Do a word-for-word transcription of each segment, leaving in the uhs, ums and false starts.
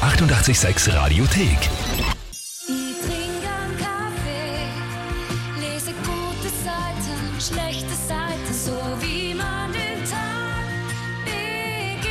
achtundachtzig Komma sechs Radiothek. Ich trinke einen Kaffee, lese gute Seiten, schlechte Seiten, so wie man den Tag beginnt.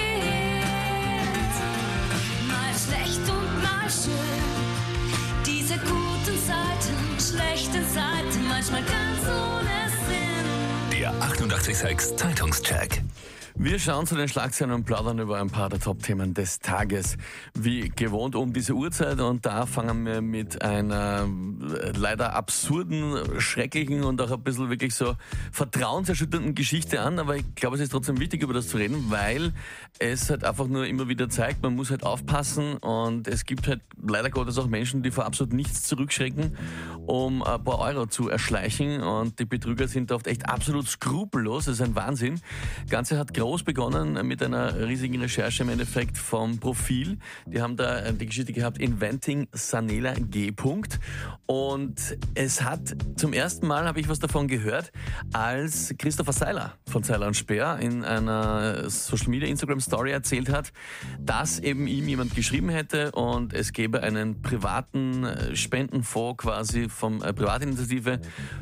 Mal schlecht und mal schön, diese guten Seiten, schlechten Seiten, manchmal ganz ohne Sinn. Der achtundachtzig Komma sechs Zeitungscheck. Wir schauen zu den Schlagzeilen und plaudern über ein paar der Top-Themen des Tages. Wie gewohnt um diese Uhrzeit, und da fangen wir mit einer leider absurden, schrecklichen und auch ein bisschen wirklich so vertrauenserschütternden Geschichte an. Aber ich glaube, es ist trotzdem wichtig, über das zu reden, weil es halt einfach nur immer wieder zeigt, man muss halt aufpassen, und es gibt halt leider Gottes auch Menschen, die vor absolut nichts zurückschrecken, um ein paar Euro zu erschleichen, und die Betrüger sind oft echt absolut skrupellos. Das ist ein Wahnsinn. Das Ganze hat groß begonnen mit einer riesigen Recherche im Endeffekt vom Profil. Die haben da die Geschichte gehabt, Inventing Sanela G. Und es hat zum ersten Mal, habe ich was davon gehört, als Christopher Seiler von Seiler und Speer in einer Social Media Instagram Story erzählt hat, dass eben ihm jemand geschrieben hätte und es gäbe einen privaten Spendenfonds quasi vom äh, Privatinitiative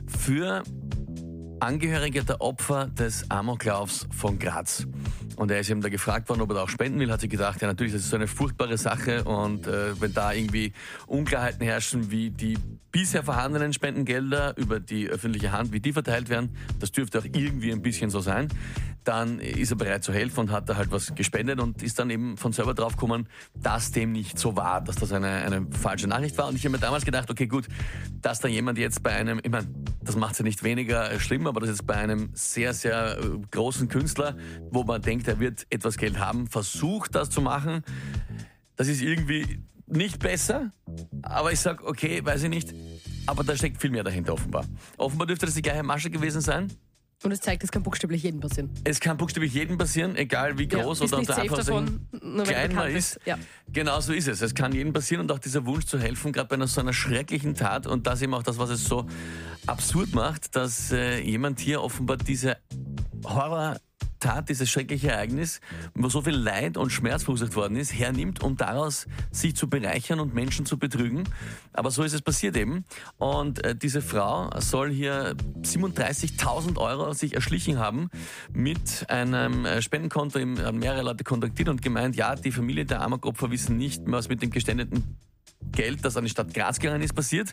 für Angehörige der Opfer des Amoklaufs von Graz. Und er ist eben da gefragt worden, ob er da auch spenden will, hat sich gedacht, ja natürlich, das ist so eine furchtbare Sache, und äh, wenn da irgendwie Unklarheiten herrschen, wie die bisher vorhandenen Spendengelder über die öffentliche Hand, wie die verteilt werden, das dürfte auch irgendwie ein bisschen so sein, dann ist er bereit zu helfen und hat da halt was gespendet und ist dann eben von selber drauf gekommen, dass dem nicht so war, dass das eine, eine falsche Nachricht war. Und ich habe mir damals gedacht, okay gut, dass da jemand jetzt bei einem, ich meine, das macht es ja nicht weniger schlimm, aber das ist bei einem sehr, sehr großen Künstler, wo man denkt, er wird etwas Geld haben, versucht das zu machen. Das ist irgendwie nicht besser, aber ich sag, okay, weiß ich nicht, aber da steckt viel mehr dahinter offenbar. Offenbar dürfte das die gleiche Masche gewesen sein. Und es zeigt, es kann buchstäblich jedem passieren. Es kann buchstäblich jedem passieren, egal wie groß ja, oder unter Anführungszeichen klein man ist. Ja. Genau so ist es. Es kann jedem passieren, und auch dieser Wunsch zu helfen, gerade bei einer so einer schrecklichen Tat, und das eben auch das, was es so absurd macht, dass äh, jemand hier offenbar diese Horror Tat, dieses schreckliche Ereignis, wo so viel Leid und Schmerz verursacht worden ist, hernimmt, um daraus sich zu bereichern und Menschen zu betrügen. Aber so ist es passiert eben. Und äh, diese Frau soll hier siebenunddreißigtausend Euro sich erschlichen haben mit einem äh, Spendenkonto. Haben mehrere Leute kontaktiert und gemeint, ja, die Familie der Amokopfer wissen nicht, was mit dem gestendeten Geld, das an die Stadt Graz gegangen ist, passiert.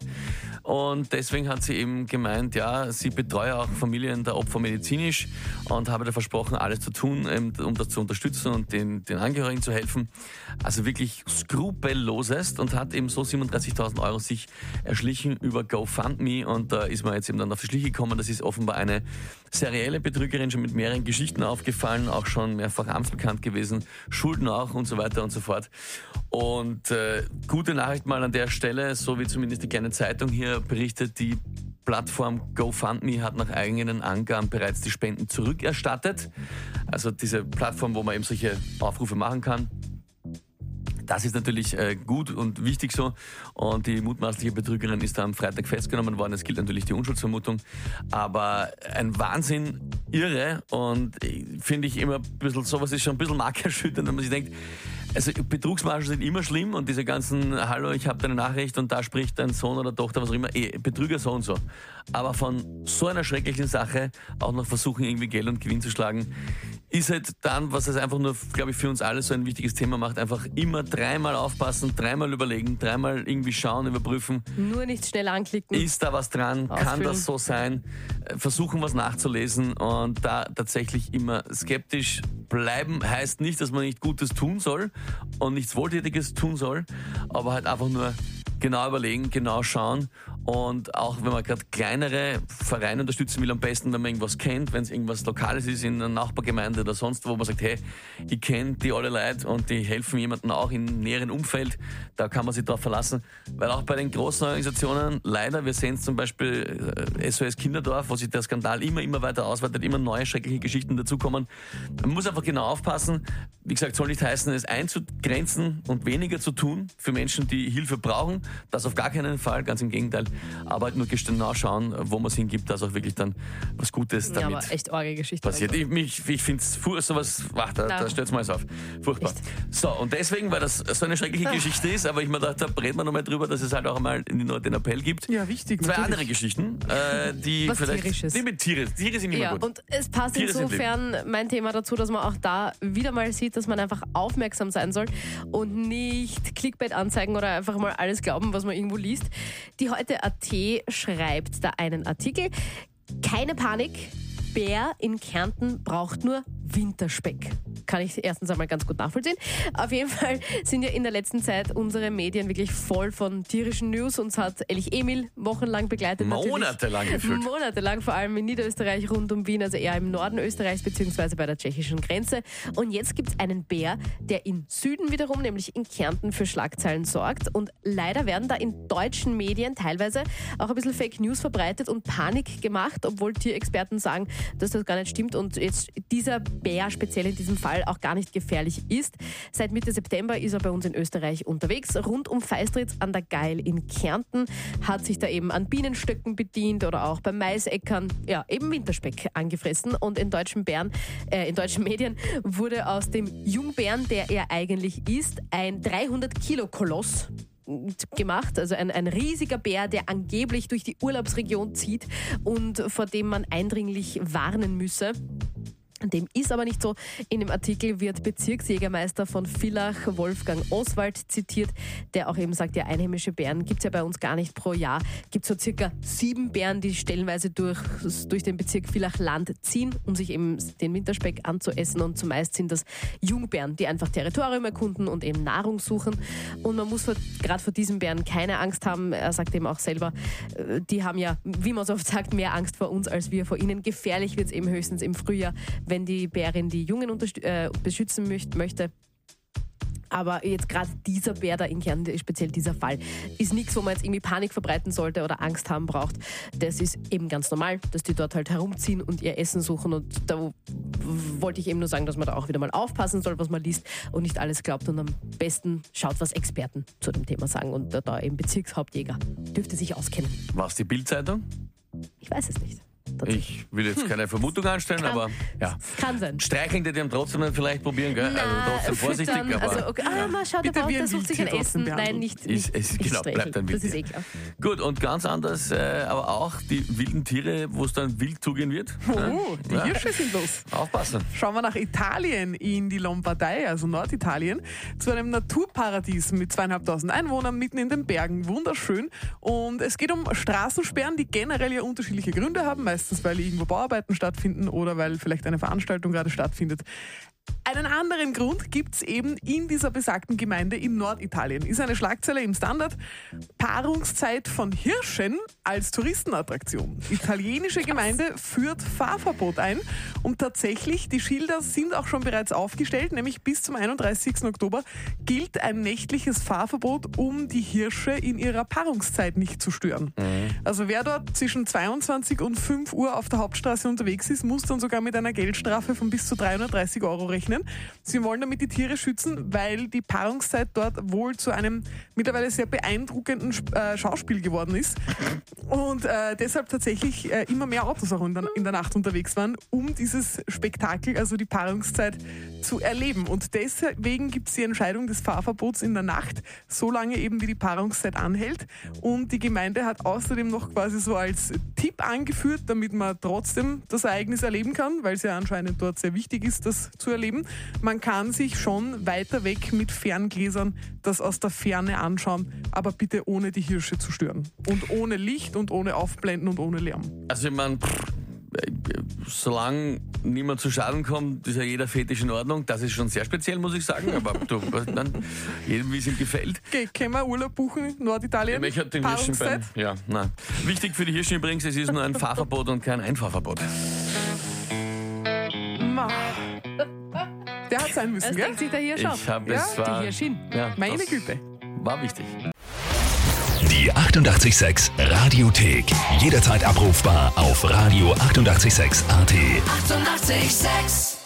Und deswegen hat sie eben gemeint, ja, sie betreue auch Familien der Opfer medizinisch und habe da versprochen, alles zu tun, um das zu unterstützen und den, den Angehörigen zu helfen. Also wirklich skrupellosest, und hat eben so siebenunddreißigtausend Euro sich erschlichen über GoFundMe, und da ist man jetzt eben dann auf die Schliche gekommen. Das ist offenbar eine serielle Betrügerin, schon mit mehreren Geschichten aufgefallen, auch schon mehrfach amtsbekannt gewesen, Schulden auch und so weiter und so fort. Und äh, gute Nachricht mal an der Stelle, so wie zumindest die kleine Zeitung hier berichtet, die Plattform GoFundMe hat nach eigenen Angaben bereits die Spenden zurückerstattet. Also diese Plattform, wo man eben solche Aufrufe machen kann. Das ist natürlich äh, gut und wichtig so, und die mutmaßliche Betrügerin ist da am Freitag festgenommen worden. Es gilt natürlich die Unschuldsvermutung, aber ein Wahnsinn, irre, und finde ich immer ein bisschen, sowas ist schon ein bisschen markerschütternd, wenn man sich denkt, also Betrugsmargen sind immer schlimm, und diese ganzen, hallo, ich habe deine Nachricht und da spricht dein Sohn oder Tochter, was auch immer, eh, Betrüger so und so. Aber von so einer schrecklichen Sache auch noch versuchen, irgendwie Geld und Gewinn zu schlagen, ist halt dann, was es einfach nur, glaube ich, für uns alle so ein wichtiges Thema macht, einfach immer dreimal aufpassen, dreimal überlegen, dreimal irgendwie schauen, überprüfen. Nur nicht schnell anklicken. Ist da was dran? Ausfüllen. Kann das so sein? Versuchen, was nachzulesen, und da tatsächlich immer skeptisch bleiben. Heißt nicht, dass man nicht Gutes tun soll und nichts Wohltätiges tun soll, aber halt einfach nur genau überlegen, genau schauen. Und auch wenn man gerade kleinere Vereine unterstützen will, am besten, wenn man irgendwas kennt, wenn es irgendwas Lokales ist in einer Nachbargemeinde oder sonst wo, man sagt, hey, ich kenne die alle Leute und die helfen jemandem auch im näheren Umfeld, da kann man sich drauf verlassen. Weil auch bei den großen Organisationen, leider, wir sehen es zum Beispiel äh, S O S Kinderdorf, wo sich der Skandal immer, immer weiter ausweitet, immer neue schreckliche Geschichten dazukommen. Man muss einfach genau aufpassen. Wie gesagt, soll nicht heißen, es einzugrenzen und weniger zu tun für Menschen, die Hilfe brauchen. Das auf gar keinen Fall, ganz im Gegenteil. aber halt nur genau schauen, wo man es hingibt, dass auch wirklich dann was Gutes Ja, damit aber echt arge Geschichte. passiert. Ich, mich- ich finde es sowas, ach, da, da stellt es mal alles auf. Furchtbar. Echt? So, und deswegen, weil das so eine schreckliche Geschichte ist, aber ich mir dachte, da reden wir nochmal drüber, dass es halt auch einmal in die Leute den Appell gibt. Ja, wichtig. Zwei natürlich. andere Geschichten, äh, die Was vielleicht. Tierisches. Die mit Tiere. Tiere sind immer Ja, gut. und es passt Tiere sind insofern mein Thema dazu, dass man auch da wieder mal sieht, dass man einfach aufmerksam sein soll und nicht Clickbait-Anzeigen oder einfach mal alles glauben, was man irgendwo liest. Die Heute.at schreibt da einen Artikel. Keine Panik, Bär in Kärnten braucht nur Winterspeck. Kann ich erstens einmal ganz gut nachvollziehen. Auf jeden Fall sind ja in der letzten Zeit unsere Medien wirklich voll von tierischen News. Uns hat Elch Emil wochenlang begleitet. natürlich. Monatelang gefühlt. Monatelang, vor allem in Niederösterreich, rund um Wien, also eher im Norden Österreichs beziehungsweise bei der tschechischen Grenze. Und jetzt gibt es einen Bär, der im Süden wiederum, nämlich in Kärnten, für Schlagzeilen sorgt. Und leider werden da in deutschen Medien teilweise auch ein bisschen Fake News verbreitet und Panik gemacht, obwohl Tierexperten sagen, dass das gar nicht stimmt und jetzt dieser Bär speziell in diesem Fall auch gar nicht gefährlich ist. Seit Mitte September ist er bei uns in Österreich unterwegs. Rund um Feistritz an der Geil in Kärnten hat sich da eben an Bienenstöcken bedient oder auch bei Maisäckern, ja, eben Winterspeck angefressen. Und in deutschen Bären, äh, in deutschen Medien wurde aus dem Jungbären, der er eigentlich ist, ein dreihundert Kilo Koloss gemacht, also ein, ein riesiger Bär, der angeblich durch die Urlaubsregion zieht und vor dem man eindringlich warnen müsse. Dem ist aber nicht so. In dem Artikel wird Bezirksjägermeister von Villach, Wolfgang Oswald, zitiert, der auch eben sagt, ja, einheimische Bären gibt es ja bei uns gar nicht pro Jahr. Gibt so circa sieben Bären, die stellenweise durch, durch den Bezirk Villach-Land ziehen, um sich eben den Winterspeck anzuessen. Und zumeist sind das Jungbären, die einfach Territorium erkunden und eben Nahrung suchen. Und man muss gerade vor diesen Bären keine Angst haben. Er sagt eben auch selber, äh, die haben ja, wie man so oft sagt, mehr Angst vor uns als wir vor ihnen. Gefährlich wird es eben höchstens im Frühjahr, wenn die Bärin die Jungen unterstü- äh, beschützen möcht- möchte. Aber jetzt gerade dieser Bär da in Kärnten, speziell dieser Fall, ist nichts, wo man jetzt irgendwie Panik verbreiten sollte oder Angst haben braucht. Das ist eben ganz normal, dass die dort halt herumziehen und ihr Essen suchen. Und da w- wollte ich eben nur sagen, dass man da auch wieder mal aufpassen soll, was man liest und nicht alles glaubt. Und am besten schaut, was Experten zu dem Thema sagen. Und da, da eben Bezirkshauptjäger dürfte sich auskennen. War es die Bildzeitung? Ich weiß es nicht. Ich will jetzt keine Vermutung anstellen, Kann- aber ja. Kann sein. Streicheln die dem trotzdem dann vielleicht probieren, gell? Na, also trotzdem vorsichtig, füttern, aber also, okay, ah, mal schaut, der, Bitte braucht, wie der ein sucht sich ein Wildtier trotzdem Essen. Nein, behandeln. nicht, ist, nicht, es, nicht genau, streicheln. bleibt ein Das ist eh Wildtier. klar. Gut, und ganz anders, äh, aber auch die wilden Tiere, wo es dann wild zugehen wird. Oh, die Ja. Hirsche sind los. Aufpassen. Schauen wir nach Italien, in die Lombardei, also Norditalien, zu einem Naturparadies mit zweieinhalbtausend Einwohnern mitten in den Bergen. Wunderschön. Und es geht um Straßensperren, die generell ja unterschiedliche Gründe haben, meistens weil irgendwo Bauarbeiten stattfinden oder weil vielleicht eine Veranstaltung gerade stattfindet. Einen anderen Grund gibt es eben in dieser besagten Gemeinde in Norditalien. Ist eine Schlagzeile im Standard. Paarungszeit von Hirschen als Touristenattraktion. Italienische Gemeinde führt Fahrverbot ein und tatsächlich, die Schilder sind auch schon bereits aufgestellt, nämlich bis zum einunddreißigsten Oktober gilt ein nächtliches Fahrverbot, um die Hirsche in ihrer Paarungszeit nicht zu stören. Also wer dort zwischen zweiundzwanzig und fünf Uhr auf der Hauptstraße unterwegs ist, muss dann sogar mit einer Geldstrafe von bis zu dreihundertdreißig Euro rechnen. Sie wollen damit die Tiere schützen, weil die Paarungszeit dort wohl zu einem mittlerweile sehr beeindruckenden äh, Schauspiel geworden ist und äh, deshalb tatsächlich äh, immer mehr Autos auch in der, in der Nacht unterwegs waren, um dieses Spektakel, also die Paarungszeit, zu erleben. Und deswegen gibt es die Entscheidung des Fahrverbots in der Nacht, so lange eben wie die Paarungszeit anhält. Und die Gemeinde hat außerdem noch quasi so als Tipp angeführt, damit man trotzdem das Ereignis erleben kann, weil es ja anscheinend dort sehr wichtig ist, das zu erleben. Man kann sich schon weiter weg mit Ferngläsern das aus der Ferne anschauen, aber bitte ohne die Hirsche zu stören. Und ohne Licht und ohne Aufblenden und ohne Lärm. Also ich meine, solange niemand zu Schaden kommt, ist ja jeder Fetisch in Ordnung. Das ist schon sehr speziell, muss ich sagen. Aber du, dann, jedem, wie es ihm gefällt. Okay, können wir Urlaub buchen in Norditalien? Ich hat den Hirschen beim, ja, nein. Wichtig für die Hirschen übrigens, es ist nur ein Fahrverbot und kein Einfahrverbot. Ma. Der hat sein müssen, Das gell? denkt sich der Hirsch Ich auf. habe es Ja, war, die Hirschin. ja, Meine das Güte. War wichtig. Die achtundachtzig Komma sechs Radiothek. Jederzeit abrufbar auf radio achtundachtzig Komma sechs A T. Eighty-eight Komma six